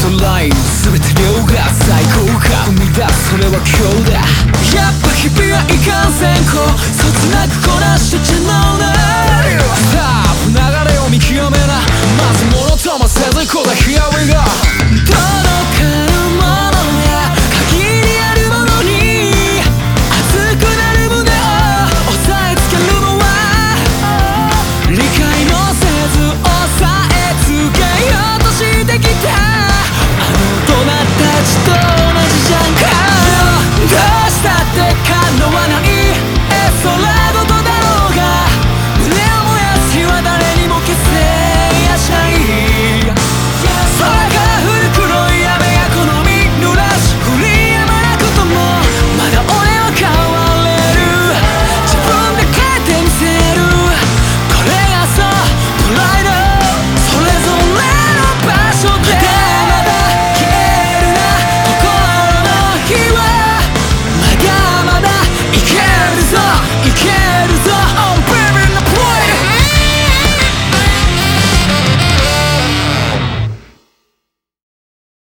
トライン全て量が最高か生み出すそれは今日だ。やっぱ日々はいかんせんこそつなくこなしてちゃうね。スタープ流れを見極めなまず物ともせずこだ Here we go